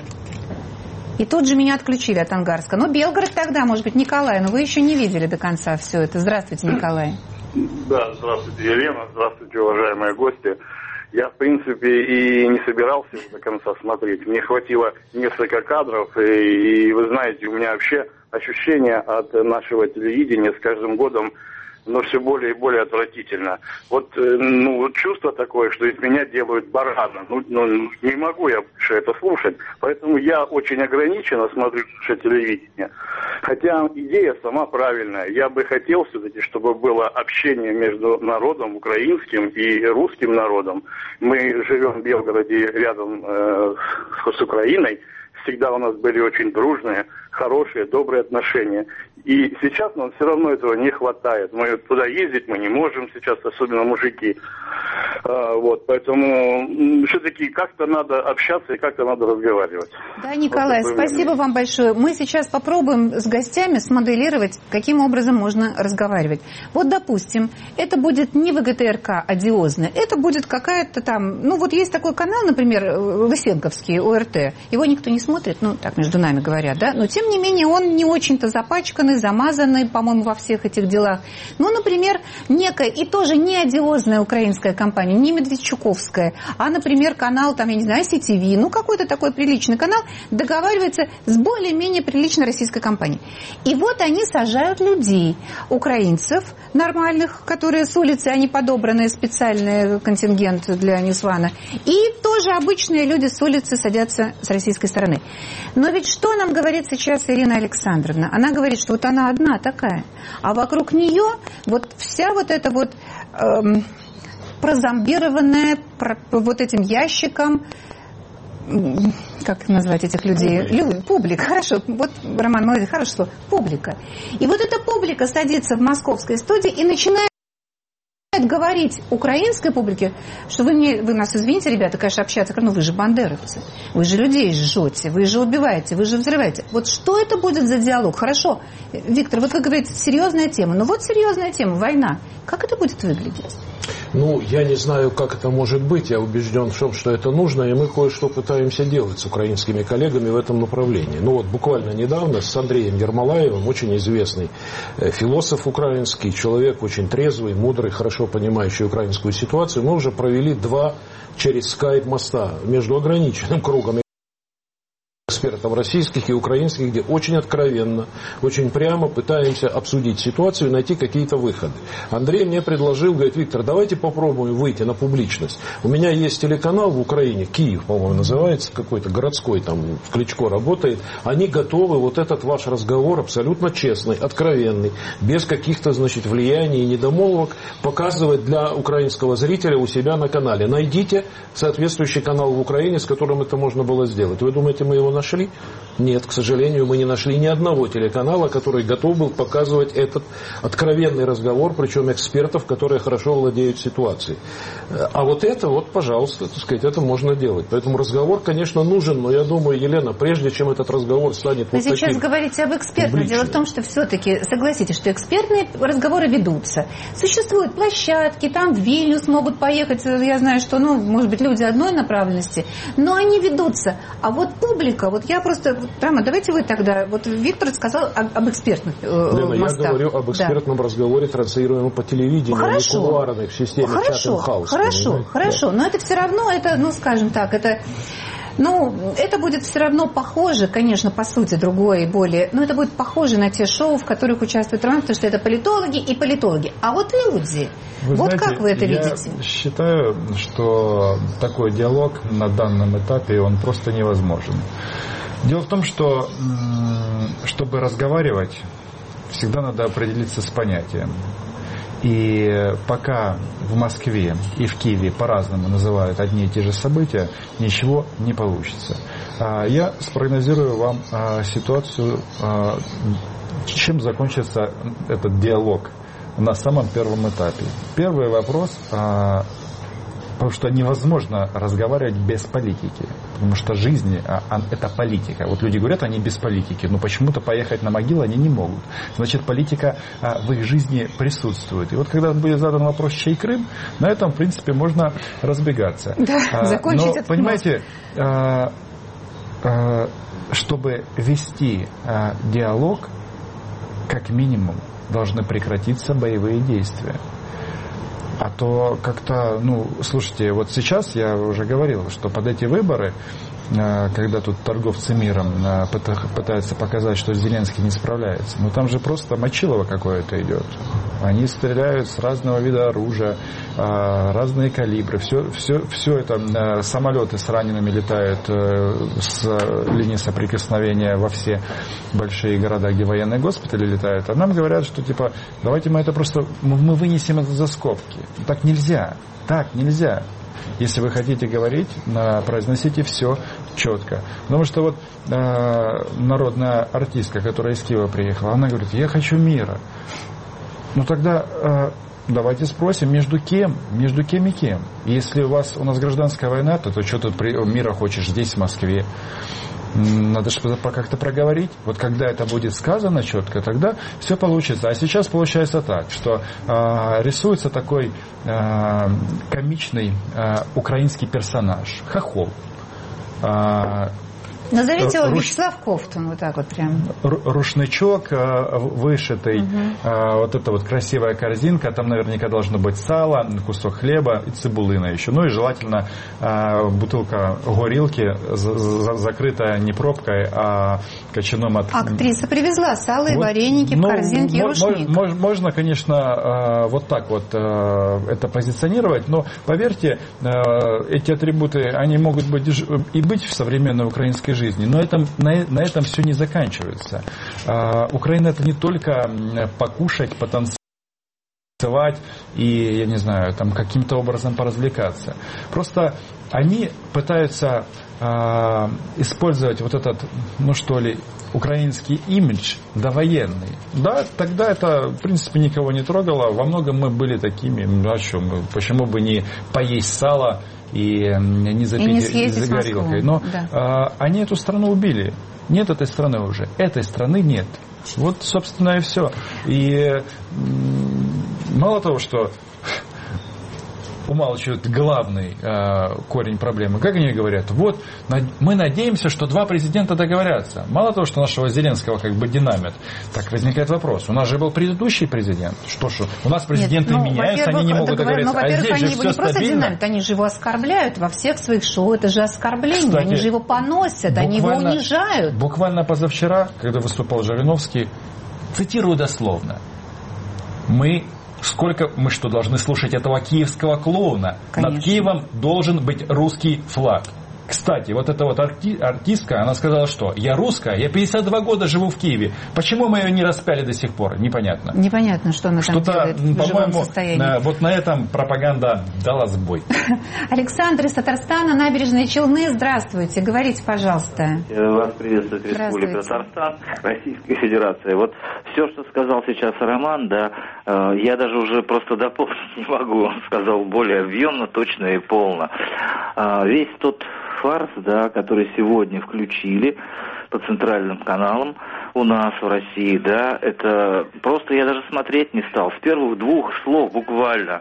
И тут же меня отключили от Ангарска. Ну, Белгород тогда, может быть, Николай, но вы еще не видели до конца все это. Здравствуйте, Николай. Да, здравствуйте, Елена, здравствуйте, уважаемые гости. Я, в принципе, и не собирался до конца смотреть. Мне хватило несколько кадров, и, и вы знаете, у меня вообще ощущение от нашего телевидения с каждым годом, но все более и более отвратительно. Вот, ну, вот чувство такое, что из меня делают барана. Ну, ну, не могу я больше это слушать. Поэтому я очень ограниченно смотрю наше телевидение. Хотя идея сама правильная. Я бы хотел все-таки, чтобы было общение между народом украинским и русским народом. Мы живем в Белгороде рядом э, с Украиной. Всегда у нас были очень дружные, хорошие, добрые отношения. И сейчас нам все равно этого не хватает. Мы туда ездить мы не можем сейчас, особенно мужики. Вот, поэтому все-таки как-то надо общаться и как-то надо разговаривать. Да, Николай, вот спасибо вам большое. Мы сейчас попробуем с гостями смоделировать, каким образом можно разговаривать. Вот, допустим, это будет не ВГТРК одиозное, это будет какая-то там, ну вот есть такой канал, например, Лысенковский, ОРТ, его никто не смотрит, ну так между нами говорят, да, но тем не менее он не очень-то запачканный, замазанный, по-моему, во всех этих делах. Ну, например, некая и тоже не одиозная украинская компания, не Медведчуковская, а, например, канал, там, я не знаю, Си Ти Ви, ну, какой-то такой приличный канал, договаривается с более-менее приличной российской компанией. И вот они сажают людей, украинцев нормальных, которые с улицы, они подобранные, специальный контингент для Ньюсвана, и тоже обычные люди с улицы садятся с российской стороны. Но ведь что нам говорит сейчас Ирина Александровна? Она говорит, что вот она одна такая, а вокруг нее вот вся вот эта вот... Эм, прозомбированная вот этим ящиком, как назвать этих людей? Люди, публика, хорошо, вот Роман молодец, хорошо слово, публика. И вот эта публика садится в московской студии и начинает говорить украинской публике, что вы, мне, вы нас извините, ребята, конечно, общаться, ну вы же бандеровцы, вы же людей жжете, вы же убиваете, вы же взрываете. Вот что это будет за диалог? Хорошо, Виктор, вот вы говорите, серьезная тема, но вот серьезная тема, война. Как это будет выглядеть? Ну, я не знаю, как это может быть. Я убежден в том, что это нужно, и мы кое-что пытаемся делать с украинскими коллегами в этом направлении. Ну вот буквально недавно с Андреем Ермолаевым, очень известный философ украинский, человек очень трезвый, мудрый, хорошо понимающий украинскую ситуацию, мы уже провели два через скайп моста между ограниченным кругом экспертов российских и украинских, где очень откровенно, очень прямо пытаемся обсудить ситуацию и найти какие-то выходы. Андрей мне предложил, говорит, Виктор, давайте попробуем выйти на публичность. У меня есть телеканал в Украине, Киев, по-моему, называется, какой-то городской, там, в Кличко работает. Они готовы вот этот ваш разговор абсолютно честный, откровенный, без каких-то, значит, влияний и недомолвок показывать для украинского зрителя у себя на канале. Найдите соответствующий канал в Украине, с которым это можно было сделать. Вы думаете, мы его нашли? Нет, к сожалению, мы не нашли ни одного телеканала, который готов был показывать этот откровенный разговор, причем экспертов, которые хорошо владеют ситуацией. А вот это, вот, пожалуйста, так сказать, это можно делать. Поэтому разговор, конечно, нужен, но я думаю, Елена, прежде чем этот разговор станет Вы вот таким... Вы сейчас говорите об экспертах. Дело в том, что все-таки, согласитесь, что экспертные разговоры ведутся. Существуют площадки, там в Вильнюс могут поехать, я знаю, что, ну, может быть, люди одной направленности, но они ведутся. А вот публика, вот я просто... Прямо, давайте вы тогда... Вот Виктор сказал об, об экспертных э, Лена, мостах. я говорю об экспертном да. разговоре, транслируемом по телевидению, хорошо. а не кулуарной в системе Хорошо, Chatham House. хорошо, понимаете? хорошо. Да. Но это все равно, это, ну, скажем так, это... Ну, это будет все равно похоже, конечно, по сути, другое и более... Но это будет похоже на те шоу, в которых участвует Роман, потому что это политологи и политологи. А вот люди, вы вот знаете, как вы это я видите? Я считаю, что такой диалог на данном этапе, он просто невозможен. Дело в том, что, чтобы разговаривать, всегда надо определиться с понятием. И пока в Москве и в Киеве по-разному называют одни и те же события, ничего не получится. Я спрогнозирую вам ситуацию, чем закончится этот диалог на самом первом этапе. Первый вопрос, потому что невозможно разговаривать без политики. Потому что жизнь – это политика. Вот люди говорят, они без политики, но почему-то поехать на могилу они не могут. Значит, политика в их жизни присутствует. И вот когда будет задан вопрос, чей Крым, на этом, в принципе, можно разбегаться. Да, закончить но, этот понимаете, чтобы вести диалог, как минимум, должны прекратиться боевые действия. А то как-то, ну, слушайте, вот сейчас я уже говорил, что под эти выборы, когда тут торговцы миром пытаются показать, что Зеленский не справляется, ну там же просто мочилово какое-то идет. Они стреляют с разного вида оружия, разные калибры, все, все, все это, самолеты с ранеными летают с линии соприкосновения во все большие города, где военные госпитали летают, а нам говорят, что типа, давайте мы это просто, мы вынесем это за скобки. Так нельзя, так нельзя. Если вы хотите говорить, произносите все четко. Потому что вот э, народная артистка, которая из Киева приехала, она говорит, я хочу мира. Ну тогда э, давайте спросим, между кем, между кем и кем. Если у вас у нас гражданская война, то, то что ты мира хочешь здесь, в Москве? Надо же как-то проговорить. Вот когда это будет сказано четко, тогда все получится. А сейчас получается так, что э, рисуется такой э, комичный э, украинский персонаж, хохол. Э, Назовите его Руш... Вячеслав Ковтун, вот так вот прям. Рушничок вышитый, угу. Вот эта вот красивая корзинка, там наверняка должно быть сало, кусок хлеба и цибулина еще. Ну и желательно бутылка горилки, закрытая не пробкой, а кочаном от... Актриса привезла сало и вот, вареники в ну, корзинке и рушник. Можно, можно, конечно, вот так вот это позиционировать, но поверьте, эти атрибуты, они могут быть и быть в современной украинской жизни. Но это, на, на этом все не заканчивается. А, Украина — это не только покушать, потанцевать и, я не знаю, там каким-то образом поразвлекаться. Просто они пытаются а, использовать вот этот, ну что ли, украинский имидж довоенный. Да, тогда это, в принципе, никого не трогало. Во многом мы были такими. Ну, а что, мы, почему бы не поесть сало и не запить и не за горилкой. Но да. а, они эту страну убили. Нет этой страны уже. Этой страны нет. Вот, собственно, и все. И мало того, что умалчивают главный э, корень проблемы. Как они говорят? Вот, над, мы надеемся, что два президента договорятся. Мало того, что нашего Зеленского как бы динамит, так возникает вопрос. У нас же был предыдущий президент. Что ж, у нас президенты Нет, ну, меняются, они не могут договориться. Ну, а здесь они же его все не просто стабильно. динамит, они же его оскорбляют во всех своих шоу. Это же оскорбление. Кстати, они же его поносят, они его унижают. Буквально позавчера, когда выступал Жириновский, цитирую дословно. Мы Сколько мы что, должны слушать этого киевского клоуна? Конечно. Над Киевом должен быть русский флаг. Кстати, вот эта вот арти- артистка, она сказала, что я русская, я пятьдесят два года живу в Киеве. Почему мы ее не распяли до сих пор? Непонятно. Непонятно, что она там Что-то, делает в живом состоянии. Вот на этом пропаганда дала сбой. Александр из Татарстана, Набережные Челны. Здравствуйте, говорите, пожалуйста. Вас приветствует Республика Татарстан, Российская Федерация. Вот все, что сказал сейчас Роман, да, я даже уже просто дополнить не могу. Он сказал более объемно, точно и полно. Весь тот фарс, да, который сегодня включили по центральным каналам у нас в России, да, это просто я даже смотреть не стал. С первых двух слов буквально.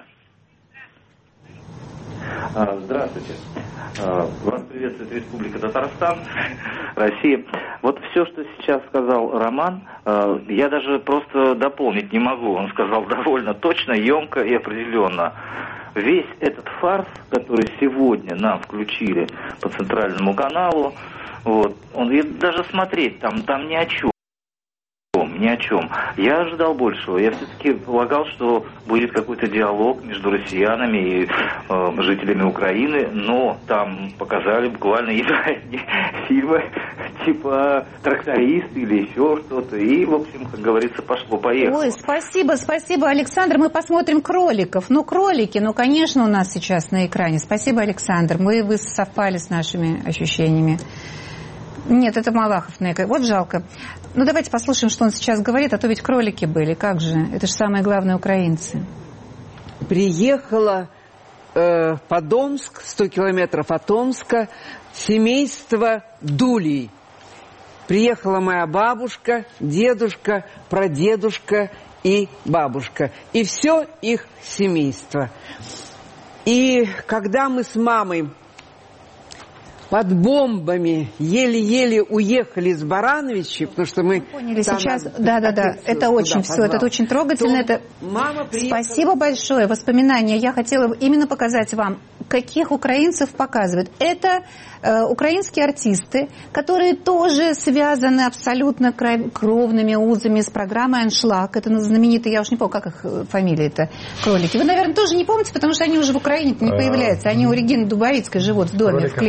Здравствуйте. Вас приветствует Республика Татарстан, Россия. Вот все, что сейчас сказал Роман, я даже просто дополнить не могу. Он сказал довольно точно, емко и определенно. Весь этот фарс, который сегодня нам включили по центральному каналу, вот, он и даже смотреть там, там ни о чем. Ни о чем. Я ожидал большего. Я все-таки полагал, что будет какой-то диалог между россиянами и э, жителями Украины, но там показали буквально фильмы типа «Тракторист» или еще что-то. И, в общем, как говорится, пошло-поехало. Ой, спасибо, спасибо, Александр. Мы посмотрим кроликов. Ну, кролики, ну, конечно, у нас сейчас на экране. Спасибо, Александр. Мы, вы совпали с нашими ощущениями. Нет, это Малахов на экране. Вот жалко. Ну, давайте послушаем, что он сейчас говорит, а то ведь кролики были. Как же? Это же самые главные украинцы. Приехала э, в Подомск, сто километров от Омска, семейство Дулей. Приехала моя бабушка, дедушка, прадедушка и бабушка. И все их семейство. И когда мы с мамой под бомбами еле-еле уехали из Барановичи, потому что мы... Поняли сейчас, да-да-да, это очень все, это очень трогательно. Это... Мама приехала... Спасибо большое, воспоминания. Я хотела именно показать вам, каких украинцев показывают. Это э, украинские артисты, которые тоже связаны абсолютно кровными узами с программой «Аншлаг». Это знаменитые, я уж не помню, как их фамилия-то, кролики. Вы, наверное, тоже не помните, потому что они уже в Украине не появляются. Они у Регины Дубовицкой живут в доме, кроликов в клетке. Помним,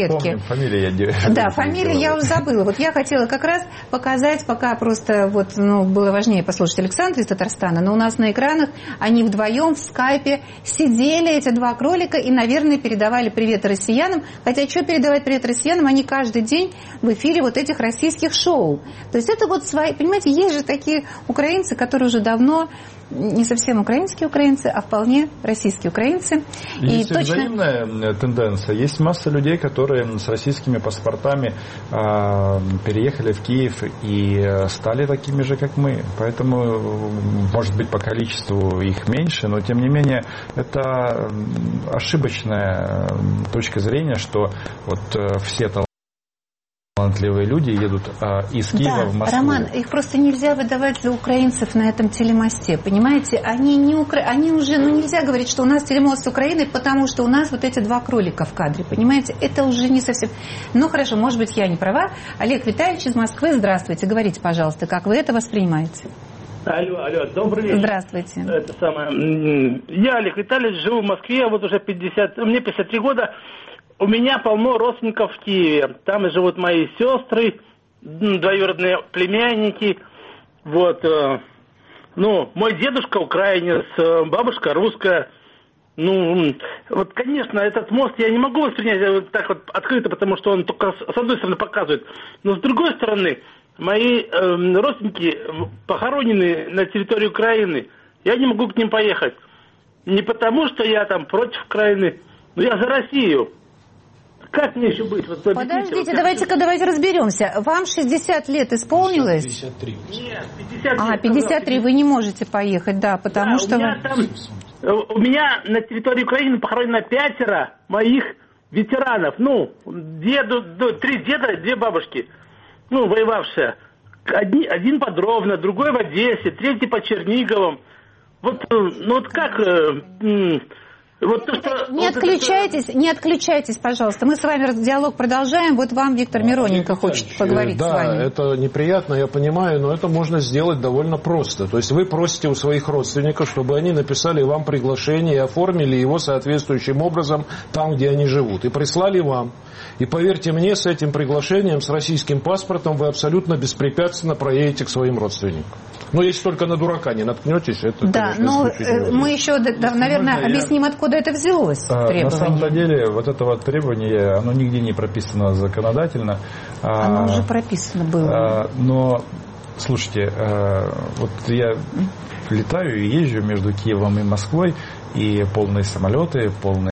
фамилия я... Да, фамилию я уже забыла. Вот я хотела как раз показать, пока просто вот, ну, было важнее послушать Александра из Татарстана, но у нас на экранах они вдвоем в скайпе сидели, эти два кролика, и, наверное, передавали привет россиянам. Хотя что передавать привет россиянам? Они каждый день в эфире вот этих российских шоу. То есть это вот свои... Понимаете, есть же такие украинцы, которые уже давно не совсем украинские украинцы, а вполне российские украинцы. Есть и точно... взаимная тенденция. Есть масса людей, которые с российскими паспортами э, переехали в Киев и стали такими же, как мы. Поэтому, может быть, по количеству их меньше, но тем не менее это ошибочная точка зрения, что вот все талантливые люди едут а, из Киева, да, в Москву. Роман, их просто нельзя выдавать за украинцев на этом телемосте, понимаете? Они, не укра... Они уже, ну нельзя говорить, что у нас телемост с Украиной, потому что у нас вот эти два кролика в кадре, понимаете? Это уже не совсем... Ну хорошо, может быть, я не права. Олег Витальевич из Москвы, здравствуйте. Говорите, пожалуйста, как вы это воспринимаете? Алло, алло, добрый вечер. Здравствуйте. Это самое. Я, Олег Витальевич, живу в Москве, вот уже пятьдесят, мне пятьдесят три года. У меня полно родственников в Киеве. Там и живут мои сестры, двоюродные племянники. Вот. Ну, мой дедушка украинец, бабушка русская. Ну, вот, конечно, этот мост я не могу воспринять вот так вот открыто, потому что он только с одной стороны показывает. Но с другой стороны, мои э, родственники похоронены на территории Украины. Я не могу к ним поехать. Не потому, что я там против Украины, но я за Россию. Как мне еще быть? Вот, подождите, вот давайте-ка давайте разберемся. Вам шестьдесят лет исполнилось? пятьдесят три. Нет, пятьдесят лет. А, пятьдесят три, вы не можете поехать, да, потому да, что... У меня, вы... там, у меня на территории Украины похоронено пятеро моих ветеранов. Ну, деду, три деда, две бабушки, ну, воевавшие. Одни, один под Ровно, другой в Одессе, третий под Черниговым. Вот, ну вот как... Вот то, что, не вот отключайтесь, это... не отключайтесь, пожалуйста. Мы с вами диалог продолжаем. Вот вам Виктор Мироненко хочет поговорить да, с вами. Да, это неприятно, я понимаю, но это можно сделать довольно просто. То есть вы просите у своих родственников, чтобы они написали вам приглашение и оформили его соответствующим образом там, где они живут. И прислали вам. И поверьте мне, с этим приглашением, с российским паспортом вы абсолютно беспрепятственно проедете к своим родственникам. Но если только на дурака не наткнетесь, это, да, конечно, но мы еще, наверное, Можно объясним, я... откуда это взялось, требование. На самом деле, вот это вот требование, оно нигде не прописано законодательно. Оно а, уже прописано было. А, но, слушайте, а, вот я летаю и езжу между Киевом и Москвой, и полные самолеты, полные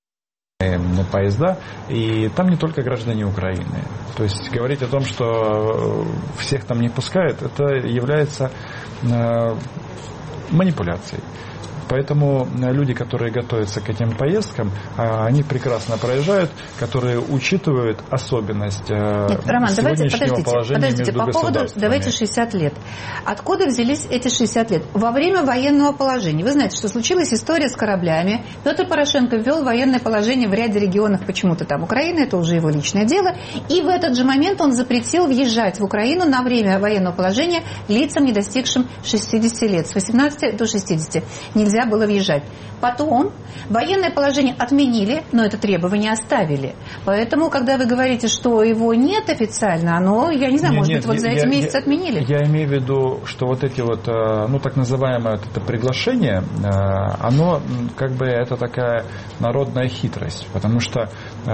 поезда, и там не только граждане Украины. То есть говорить о том, что всех там не пускают, это является э, манипуляцией. Поэтому люди, которые готовятся к этим поездкам, они прекрасно проезжают, которые учитывают особенность Нет, Роман, сегодняшнего давайте, подождите, положения подождите, между по поводу, давайте шестьдесят лет. Откуда взялись эти шестьдесят лет? Во время военного положения. Вы знаете, что случилась история с кораблями. Петр Порошенко ввел военное положение в ряде регионов почему-то там Украины, это уже его личное дело. И в этот же момент он запретил въезжать в Украину на время военного положения лицам, не достигшим шестидесяти лет. С восемнадцати до шестидесяти нельзя было въезжать. Потом военное положение отменили, но это требование оставили. Поэтому, когда вы говорите, что его нет официально, оно, я не знаю, нет, может нет, быть, вот я, за эти я, месяцы я, отменили? Я имею в виду, что вот эти вот, ну, так называемое вот это приглашение, оно, как бы, это такая народная хитрость. Потому что,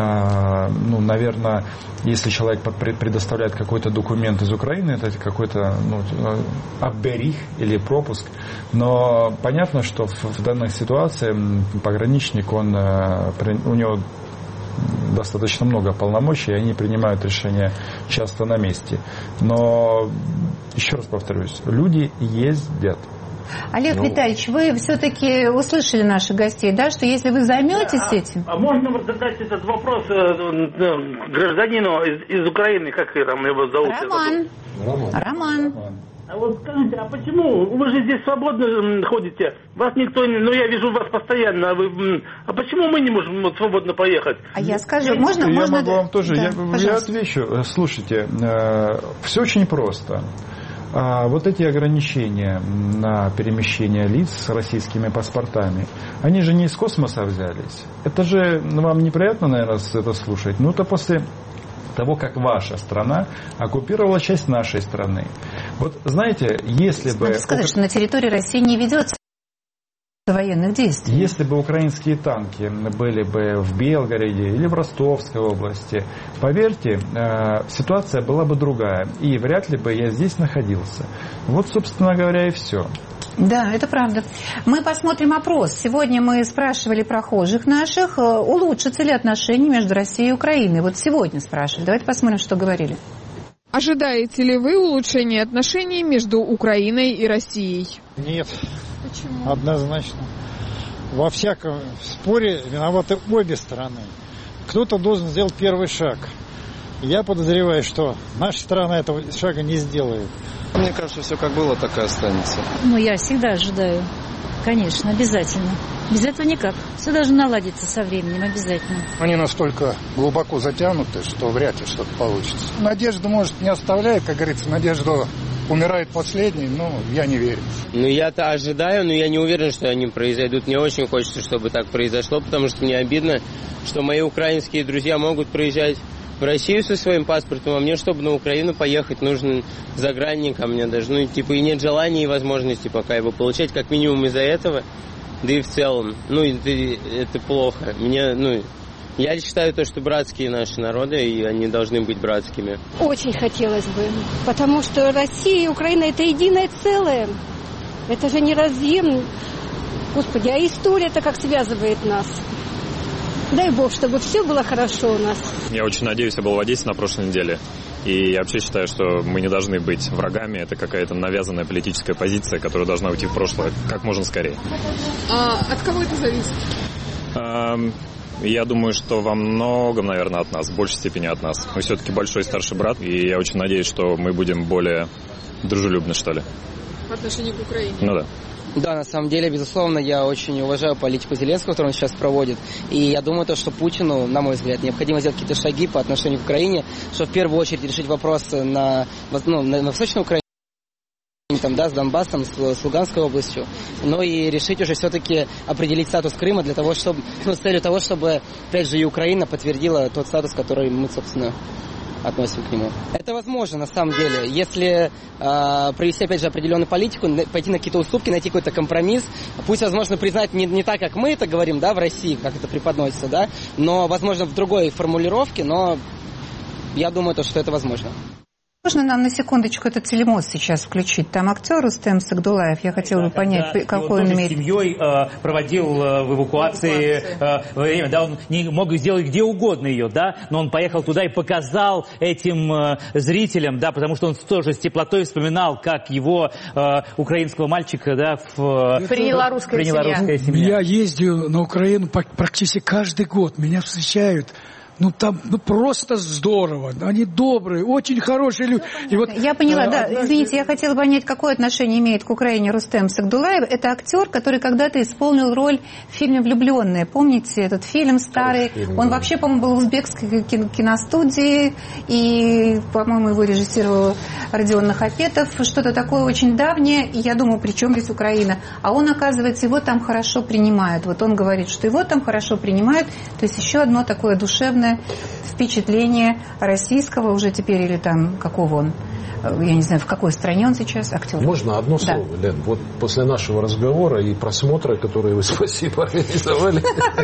ну, наверное, если человек предоставляет какой-то документ из Украины, это какой-то, ну, оберих или пропуск. Но понятно, что в, в данной ситуации пограничник, он, у него достаточно много полномочий, и они принимают решения часто на месте. Но, еще раз повторюсь, люди ездят. Олег ну, Витальевич, вы все-таки услышали наших гостей, да, что если вы займетесь а, этим... А можно вот задать этот вопрос э, гражданину из, из Украины, как там его зовут? Роман. Роман. Роман. А вот скажите, а почему? Вы же здесь свободно ходите, вас никто не... Ну, я вижу вас постоянно, а, вы, а почему мы не можем вот, свободно поехать? А я скажу, можно... Я можно... могу вам тоже, да, я, я отвечу. Слушайте, э, все очень просто. А вот эти ограничения на перемещение лиц с российскими паспортами, они же не из космоса взялись. Это же вам неприятно, наверное, это слушать. Ну, это после того, как ваша страна оккупировала часть нашей страны. Вот знаете, если бы... Надо сказать, что на территории России не ведется военных действий. Если бы украинские танки были бы в Белгороде или в Ростовской области, поверьте, ситуация была бы другая. И вряд ли бы я здесь находился. Вот, собственно говоря, и все. Да, это правда. Мы посмотрим опрос. Сегодня мы спрашивали прохожих наших, улучшатся ли отношения между Россией и Украиной. Вот сегодня спрашивали. Давайте посмотрим, что говорили. Ожидаете ли вы улучшения отношений между Украиной и Россией? Нет. Почему? Однозначно. Во всяком споре виноваты обе стороны. Кто-то должен сделать первый шаг. Я подозреваю, что наша страна этого шага не сделает. Мне кажется, все как было, так и останется. Ну, я всегда ожидаю. Конечно, обязательно. Без этого никак. Все должно наладиться со временем, обязательно. Они настолько глубоко затянуты, что вряд ли что-то получится. Надежда, может, не оставляет, как говорится, надежда умирает последней, но я не верю. Ну, я-то ожидаю, но я не уверен, что они произойдут. Мне очень хочется, чтобы так произошло, потому что мне обидно, что мои украинские друзья могут проезжать в Россию со своим паспортом, а мне, чтобы на Украину поехать, нужен загранник, а мне даже, ну, типа, и нет желания и возможности пока его получать, как минимум из-за этого, да и в целом, ну, это, это плохо. Мне, ну, я считаю то, что братские наши народы, и они должны быть братскими. Очень хотелось бы, потому что Россия и Украина – это единое целое, это же неразъемно. Господи, а история-то как связывает нас? Дай Бог, чтобы все было хорошо у нас. Я очень надеюсь, я был в Одессе на прошлой неделе. И я вообще считаю, что мы не должны быть врагами. Это какая-то навязанная политическая позиция, которая должна уйти в прошлое как можно скорее. А от кого это зависит? Эм, я думаю, что во многом, наверное, от нас. В большей степени от нас. Мы все-таки большой старший брат. И я очень надеюсь, что мы будем более дружелюбны, что ли. По отношению к Украине? Ну да. Да, на самом деле, безусловно, я очень уважаю политику Зеленского, которую он сейчас проводит. И я думаю, то, что Путину, на мой взгляд, необходимо сделать какие-то шаги по отношению к Украине, чтобы в первую очередь решить вопросы на, ну, на, на Восточной Украине, там, да, с Донбассом, с, с Луганской областью, но и решить уже все-таки определить статус Крыма для того, чтобы, ну, с целью того, чтобы, опять же, и Украина подтвердила тот статус, который мы, собственно, относим к нему. Это возможно, на самом деле, если э, провести, опять же, определенную политику, пойти на какие-то уступки, найти какой-то компромисс, пусть, возможно, признать не, не так, как мы это говорим, да, в России, как это преподносится, да, но, возможно, в другой формулировке, но я думаю, то, что это возможно. Можно нам на секундочку этот телемост сейчас включить? Там актер Рустем Сагдулаев. Я хотела бы понять, да, какой он, он имеет... с семьей э, проводил э, в эвакуации э, время. Да, он не мог сделать где угодно ее, да, но он поехал туда и показал этим э, зрителям, да, потому что он тоже с теплотой вспоминал, как его э, украинского мальчика, да, в... Приняла русская, приняла семья. русская семья. Я ездил на Украину практически каждый год. Меня встречают. Ну, там, ну, просто здорово. Они добрые, очень хорошие люди. И вот, я поняла, э, да. одна... Извините, я хотела понять, какое отношение имеет к Украине Рустем Сагдулаев. Это актер, который когда-то исполнил роль в фильме «Влюбленные». Помните этот фильм старый? Фильм, Он да. вообще, по-моему, был в узбекской киностудии. И, по-моему, его режиссировал Родион Нахапетов. Что-то такое очень давнее. И я думаю, при чем здесь Украина? А он, оказывается, его там хорошо принимают. Вот он говорит, что его там хорошо принимают. То есть еще одно такое душевное впечатление российского уже теперь, или там какого он, я не знаю, в какой стране он сейчас актер. Можно одно да. слово, Лен? Вот после нашего разговора и просмотра, который вы, спасибо, организовали.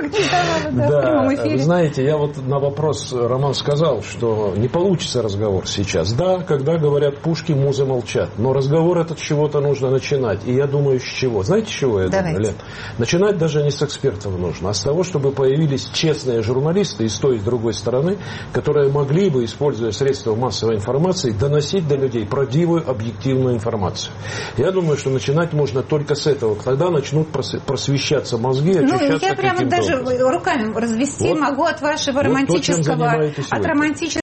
Да, вы знаете, я вот на вопрос Роман сказал, что не получится разговор сейчас. Да, когда говорят пушки, музы молчат. Но разговор этот с чего-то нужно начинать. И я думаю, с чего? Знаете, с чего я думаю, Лен? Начинать даже не с экспертов нужно, а с того, чтобы появились честные журналисты и с той, и с другой стороны, которые могли бы, используя средства массовой информации, доносить до людей правдивую, объективную информацию. Я думаю, что начинать можно только с этого. Тогда начнут просвещаться мозги, очищаться. Ну, я прямо даже образом. руками развести вот, могу от вашего вот романтического, то, от романтических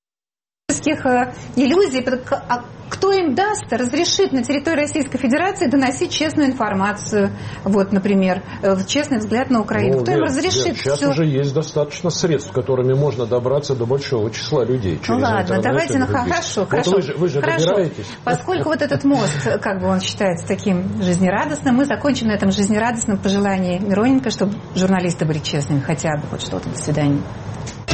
иллюзий. Кто им даст, разрешит на территории Российской Федерации доносить честную информацию, вот, например, честный взгляд на Украину? Ну, Кто Лен, им разрешит? Лен, сейчас все? уже есть достаточно средств, которыми можно добраться до большого числа людей. Ну ладно, давайте, ну хорошо, вот хорошо. Вы же, вы же хорошо. добираетесь. Поскольку вот этот мост, как бы он считается таким жизнерадостным, мы закончим на этом жизнерадостном пожелании Мироненко, чтобы журналисты были честными хотя бы, вот что-то. До свидания.